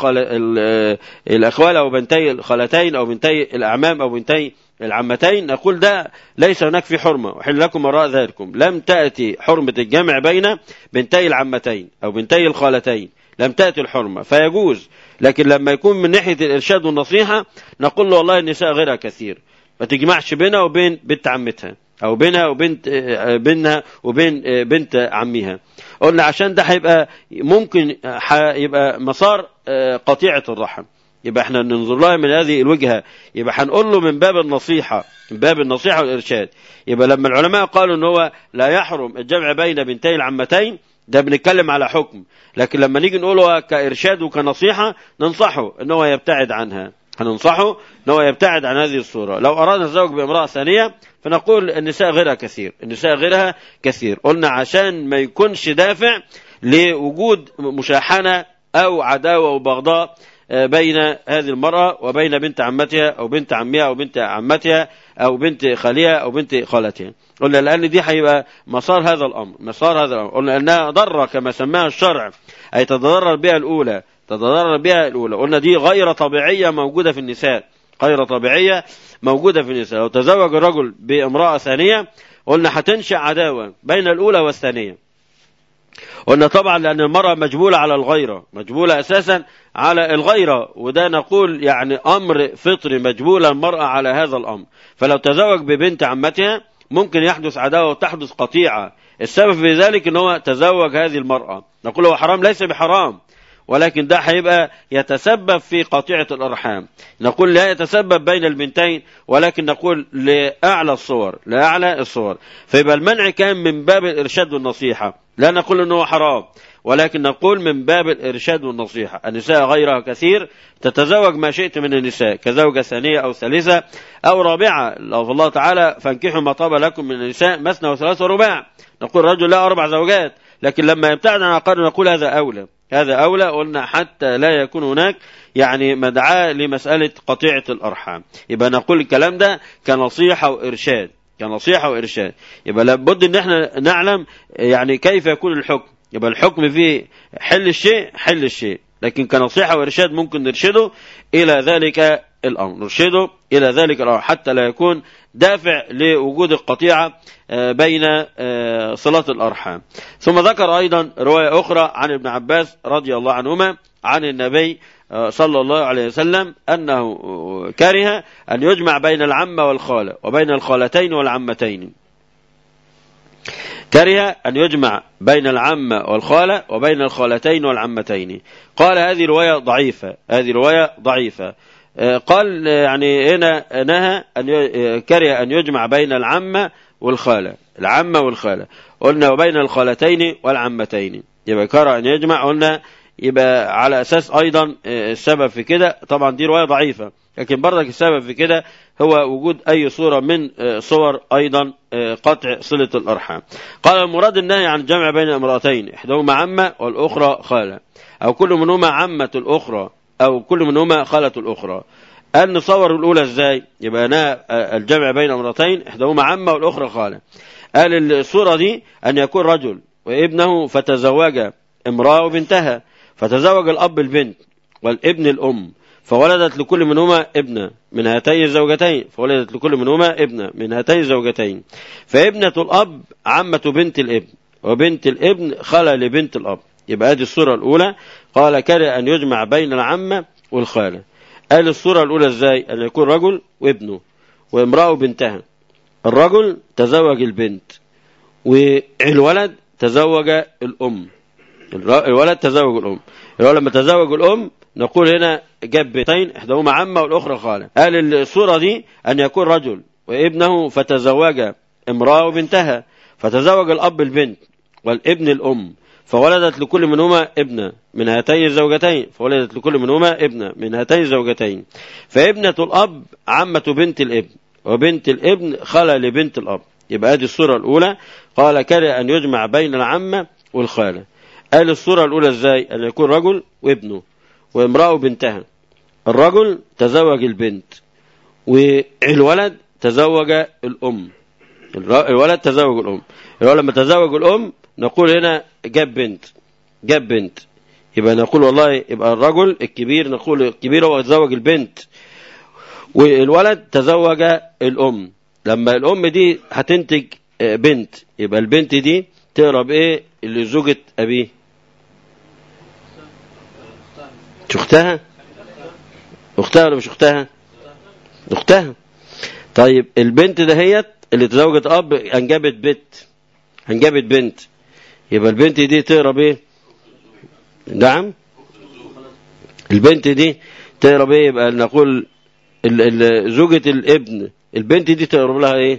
الأخوال أو بنتي الخالتين أو بنتي الأعمام أو بنتي العمتين، نقول ده ليس هناك في حرمة وحل لكم وراء ذلكم. لم تأتي حرمة الجمع بين بنتي العمتين أو بنتي الخالتين، لم تأتي الحرمة فيجوز. لكن لما يكون من ناحية الإرشاد والنصيحة نقول له والله النساء غيرها كثير، ما تجمعش بينها وبين بنت عمتها أو بينها وبنت بينها وبين بنت عمها. قلنا عشان ده هيبقى ممكن يبقى مسار قطيعة الرحم، يبقى احنا ننظر لها من هذه الوجهة. يبقى هنقول له من باب النصيحة، من باب النصيحة والإرشاد. يبقى لما العلماء قالوا ان هو لا يحرم الجمع بين بنتي العمتين ده بنتكلم على حكم، لكن لما نيجي نقوله كإرشاد وكنصيحة ننصحه ان هو يبتعد عنها، هننصحه ان هو يبتعد عن هذه الصورة. لو أراد الزوج بامرأة ثانية فنقول النساء غيرها كثير، النساء غيرها كثير. قلنا عشان ما يكونش دافع لوجود مشاحنة أو عداوة وبغضاء بين هذه المرأة وبين بنت عمتها أو بنت عمها أو بنت عمتها أو بنت خالها أو بنت خالتها. قلنا لأن دي هيبقى مسار هذا الأمر، مسار هذا الأمر. قلنا أنها ضرة كما سماها الشرع، أي تتضرر بها الأولى، تتضرر بها الأولى. قلنا دي غير طبيعية موجودة في النساء، غير طبيعية موجودة في النساء. لو تزوج الرجل بامرأة ثانية قلنا هتنشأ عداوة بين الأولى والثانية. قلنا طبعا لأن المرأة مجبولة على الغيرة، مجبولة أساسا على الغيرة، وده نقول يعني أمر فطري، مجبولة المرأة على هذا الأمر. فلو تزوج ببنت عمتها ممكن يحدث عداوة وتحدث قطيعة. السبب في ذلك ان هو تزوج هذه المرأة. نقول هو حرام؟ ليس بحرام، ولكن ده هيبقى يتسبب في قطيعة الأرحام. نقول لا يتسبب بين البنتين، ولكن نقول لأعلى الصور، لأعلى الصور. فيبقى المنع كان من باب الإرشاد والنصيحة، لا نقول أنه حرام، ولكن نقول من باب الإرشاد والنصيحة. النساء غيرها كثير، تتزوج ما شئت من النساء كزوجة ثانية أو ثالثة أو رابعة. لو الله تعالى فانكحوا ما طاب لكم من النساء مثنى وثلاث ورباع. نقول رجل لا أربع زوجات، لكن لما يبتعد عن عقار نقول هذا أولى، هذا أولى. قلنا حتى لا يكون هناك يعني مدعاة لمسألة قطيعة الأرحام. يبقى نقول الكلام ده كنصيحة وإرشاد، كنصيحة وإرشاد. يبقى لابد ان احنا نعلم يعني كيف يكون الحكم. يبقى الحكم فيه حل الشيء حل الشيء، لكن كنصيحة وإرشاد ممكن نرشده إلى ذلك الأمر، نرشده إلى ذلك الأمر حتى لا يكون دافع لوجود القطيعة بين صلة الأرحام. ثم ذكر أيضا رواية أخرى عن ابن عباس رضي الله عنهما عن النبي صلى الله عليه وسلم أنه كره أن يجمع بين العمة والخالة وبين الخالتين والعمتين، كره أن يجمع بين العمة والخالة وبين الخالتين والعمتين. قال هذه رواية ضعيفة، هذه رواية ضعيفة. قال يعني هنا نهى أن كره أن يجمع بين العمة والخالة، العمة والخالة قلنا وبين الخالتين والعمتين، يبقى كره أن يجمع، قلنا يبقى على أساس أيضا السبب في كده، طبعا دي رواية ضعيفة، لكن برضك السبب في كده هو وجود أي صورة من صور أيضا قطع صلة الأرحام. قال المراد النهي عن الجمع بين امرأتين إحداهما عمة والأخرى خالة، أو كل منهما عمة الأخرى، أو كل منهما خالة الأخرى. أن نصور الأولى إزاي؟ يبقى نهى الجمع بين امرأتين إحداهما عمة والأخرى خالة. قال الصورة دي أن يكون رجل وابنه فتزوج امرأة وبنتها، فتزوج الأب البنت والابن الأم، فولدت لكل منهما ابنة من هاتين الزوجتين، فولدت لكل منهما ابنة من هاتين الزوجتين، فابنة الأب عمة بنت الابن، وبنت الابن خالة لبنت الأب. يبقى هذه الصورة الأولى. قال كره أن يجمع بين العمة والخالة. قال الصورة الأولى إزاي؟ أن يكون رجل وابنه وامرأة وبنتها، الرجل تزوج البنت والولد تزوج الأم، الولد تزوج الأم، الولد لما تزوج الأم نقول هنا جاب بنتين إحداهما عمة والأخرى خالة. قال الصورة دي أن يكون رجل وابنه فتزوج امرأة وبنتها، فتزوج الأب البنت والابن الأم، فولدت لكل منهما ابنة من هاتين الزوجتين، فولدت لكل منهما ابنة من هاتين الزوجتين، فابنة الأب عمة بنت الابن، وبنت الابن خالة لبنت الأب. يبقى هذه الصورة الأولى. قال كره أن يجمع بين العمة والخالة. قال الصورة الأولى إزاي؟ أن يكون رجل وابنه وامرأة وبنتها، الرجل تزوج البنت والولد تزوج الأم، الولد تزوج الأم، الولد لما تزوج الأم نقول هنا جاب بنت، جاب بنت، يبقى نقول والله يبقى الرجل الكبير نقول الكبير هو تزوج البنت، والولد تزوج الأم. لما الأم دي هتنتج بنت يبقى البنت دي تقرب ايه اللي زوجة أبيه؟ اختها، اختها ولا مش اختها؟ اختها. طيب البنت دهيت اللي تزوجت اب انجبت بنت، انجبت بنت، يبقى البنت دي تقرب ايه؟ نعم، البنت دي تقرب ايه؟ يبقى نقول زوجة الابن، البنت دي تقرب لها ايه؟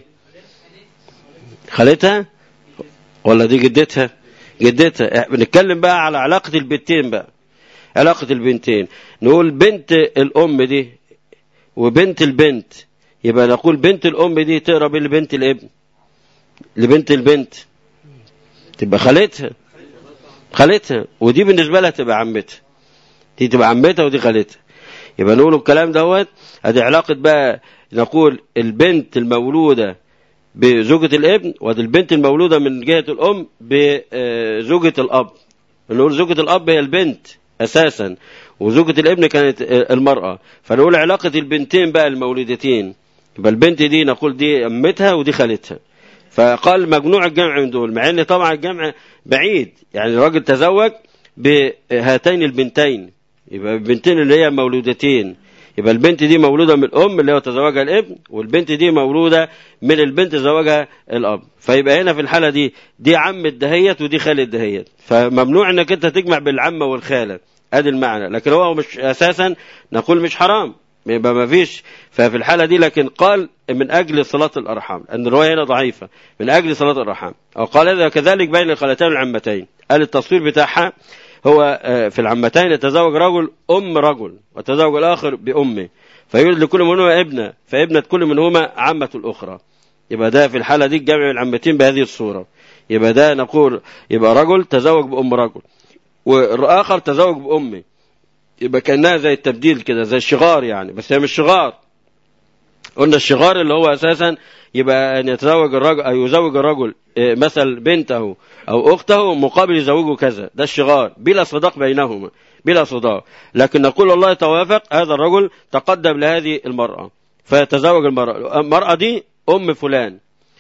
خالتها ولا دي جدتها؟ جدتها. بنتكلم بقى على علاقة البنتين، بقى علاقة البنتين، نقول بنت الأم دي وبنت البنت، يبقى نقول بنت الأم دي تقرب لبنت الابن، لبنت البنت تبقى خالتها، خالتها، ودي بالنسبة لها تبقى عمتها، دي تبقى عمتها ودي خالتها. يبقى نقول الكلام دوت ادي علاقة بقى، نقول البنت المولودة بزوجة الابن ودي البنت المولودة من جهة الأم بزوجة الأب. نقول زوجة الأب هي البنت أساسا، وزوجة الابن كانت المرأة، فنقول علاقة البنتين بقى المولودتين، يبقى البنت دي نقول دي أمتها ودي خالتها. فقال مجموع الجمع من دول، مع ان طبعا الجمع بعيد، يعني الراجل تزوج بهاتين البنتين، يبقى البنتين اللي هي مولودتين، يبقى البنت دي مولودة من الأم اللي هو تزوجها الابن، والبنت دي مولودة من البنت تزوجها الأب. فيبقى هنا في الحالة دي دي عمة دهيت ودي خالة دهيت، فممنوع انك انت تجمع بالعمة والخالة، ادي المعنى. لكن هو مش اساسا نقول مش حرام، يبقى ما فيش. ففي الحالة دي لكن قال من أجل صلاة الأرحام، أن الرواية هنا ضعيفة، من أجل صلاة الأرحام. أو قال هذا كذلك بين الخالتين والعمتين، قال التصوير بتاعها هو في العمتين يتزوج رجل أم رجل وتزوج الآخر بأمه، فيولد لكل منهما ابنة، فابنة كل منهما عمة الأخرى. يبقى ده في الحالة دي الجمع العمتين بهذه الصورة. يبقى ده نقول يبقى رجل تزوج بأم رجل والآخر تزوج بأمه، يبقى كأنها زي التبديل كده، زي الشغار يعني، بس هي مش شغار. قلنا الشغار اللي هو أساسا يبقى أن يتزوج الرجل أو يزوج الرجل مثل بنته أو أخته مقابل يزوجه كذا، ده الشغار بلا صداق بينهما، بلا صداق. لكن نقول والله توافق هذا الرجل تقدم لهذه المرأة فيتزوج المرأة، المرأة دي أم فلان،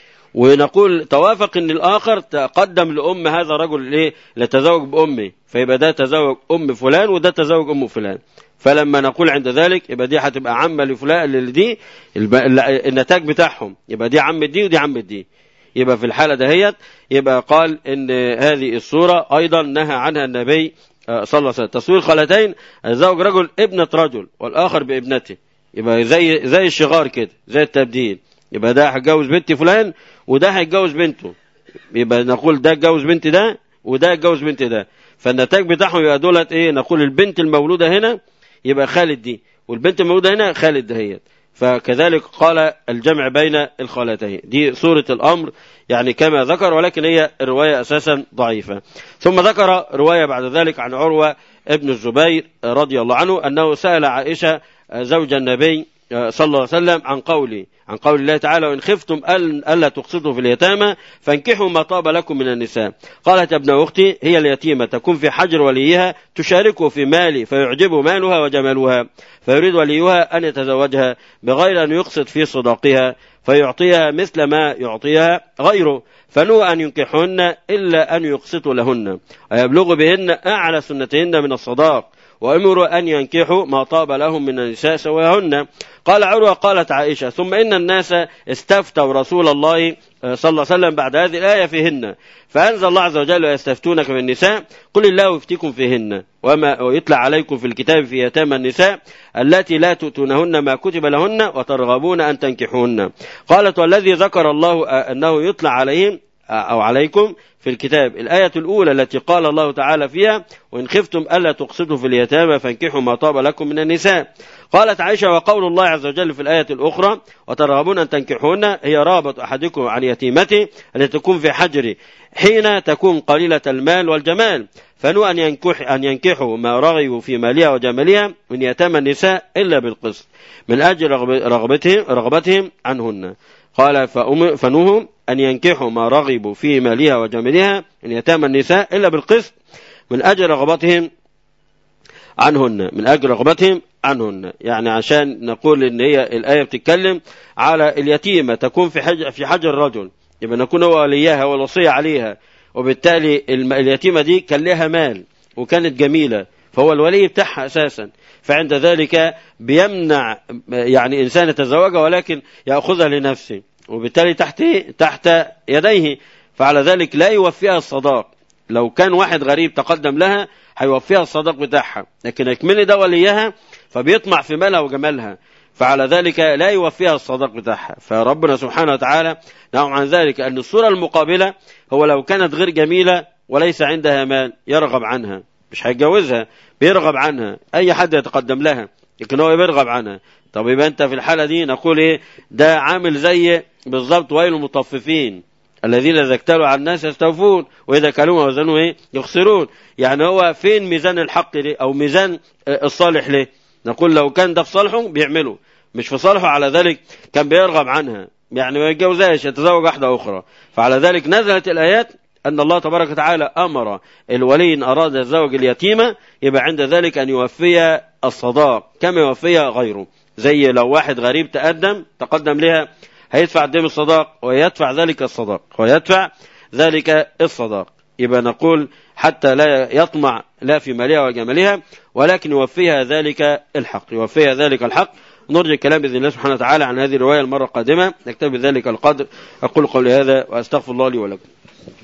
ونقول توافق ان الآخر تقدم لأم هذا الرجل ليه لتزوج بأمه، فيبقى ده تزوج أم فلان وده تزوج أم فلان. فلما نقول عند ذلك يبقى دي هتبقى عمة لفلان اللي دي النتاج بتاعهم، يبقى دي عمة دي ودي عمة دي. يبقى في الحالة دهيت يبقى قال ان هذه الصورة ايضا نهى عنها النبي صلى الله عليه وسلم. تصوير خالتين، زوج رجل ابنة رجل والاخر بابنته، يبقى زي زي الشغار كده، زي التبديل. يبقى ده هيتجوز بنت فلان وده هيتجوز بنته، يبقى نقول ده اتجوز بنت ده وده اتجوز بنت ده، فالنتاج بتاعهم يبقى دولت ايه، نقول البنت المولودة هنا يبقى خالد دي، والبنت المولودة هنا خالد دهيت. فكذلك قال الجمع بين الخالتين. دي صورة الأمر يعني كما ذكر، ولكن هي الرواية أساسا ضعيفة. ثم ذكر رواية بعد ذلك عن عروة ابن الزبير رضي الله عنه أنه سأل عائشة زوج النبي صلى الله عليه وسلم عن قولي عن قول الله تعالى: وإن خفتم ألا تقسطوا في اليتامى فانكحوا ما طاب لكم من النساء. قالت: يا ابن أختي، هي اليتيمة تكون في حجر وليها تشاركه في مالي فيعجبه مالها وجمالها، فيريد وليها أن يتزوجها بغير أن يقسط في صداقها فيعطيها مثل ما يعطيها غيره، فنوى أن ينكحهن إلا أن يقسطوا لهن ويبلغوا بهن أعلى سنتهن من الصداق، وأمروا أن ينكحوا ما طاب لهم من النساء سواهن. قال عروة: قالت عائشة: ثم إن الناس استفتوا رسول الله صلى الله عليه وسلم بعد هذه الآية فيهن، فأنزل الله عز وجل: ويستفتونك في النساء قل الله يفتيكم فيهن وما ويطلع عليكم في الكتاب في يتامى النساء التي لا تؤتونهن ما كتب لهن وترغبون أن تنكحوهن. قالت: والذي ذكر الله أنه يطلع عليهم أو عليكم في الكتاب الآية الأولى التي قال الله تعالى فيها: وإن خفتم ألا تقسطوا في اليتامى فانكحوا ما طاب لكم من النساء. قالت عائشة: وقول الله عز وجل في الآية الأخرى: وترغبون أن تنكحوهن، هي رابط أحدكم عن يتيمته التي تكون في حجره حين تكون قليلة المال والجمال، فنوى أن ينكح أن ينكحوا ما رغبوا في مالها وجمالها من يتامى النساء إلا بالقسط من أجل رغبتهم رغبتهم عنهن. قال: فنوهم أن ينكحوا ما رغبوا في مالها وجمالها من يتامى النساء إلا بالقسط من أجل رغبتهم عنهن من أجل رغبتهم عنهن. يعني عشان نقول إن هي الآية بتتكلم على اليتيمة تكون في حج في حجر الرجل، يبقى نكون هو وليها والوصية عليها، وبالتالي اليتيمة دي كان لها مال وكانت جميلة فهو الولي بتاعها أساسا، فعند ذلك بيمنع يعني إنسان يتزوجها ولكن يأخذها لنفسه، وبالتالي تحت تحت يديه، فعلى ذلك لا يوفيها الصداق. لو كان واحد غريب تقدم لها هيوفيها الصداق بتاعها، لكن اكمل ده وليها فبيطمع في مالها وجمالها، فعلى ذلك لا يوفيها الصداق بتاعها. فربنا سبحانه وتعالى نعم عن ذلك أن الصورة المقابلة هو لو كانت غير جميلة وليس عندها مال يرغب عنها، مش هيتجوزها، بيرغب عنها، أي حد يتقدم لها لكن هو بيرغب عنها. طب يبقى أنت في الحالة دي نقول إيه؟ ده عامل زي بالضبط ويل المطففين الذين إذا اكتالوا على الناس يستوفون وإذا كلوا وزنوا إيه؟ يخسرون. يعني هو فين ميزان الحق ليه أو ميزان الصالح ليه؟ نقول لو كان ده في صالحه بيعمله، مش في صالحه على ذلك كان بيرغب عنها، يعني ما يتجوزهاش، يتزوج واحدة أخرى. فعلى ذلك نزلت الآيات أن الله تبارك وتعالى أمر الولي إن أراد الزوج اليتيمة يبقى عند ذلك أن يوفي الصداق كما يوفي غيره. زي لو واحد غريب تقدم تقدم لها هيدفع دم الصداق ويدفع ذلك الصداق ويدفع ذلك الصداق. يبقى نقول حتى لا يطمع لا في مالها وجمالها ولكن يوفيها ذلك الحق يوفيها ذلك الحق. نرجع الكلام بإذن الله سبحانه وتعالى عن هذه الرواية المرة القادمة. نكتفي بذلك القدر. أقول قولي هذا وأستغفر الله لي ولكم.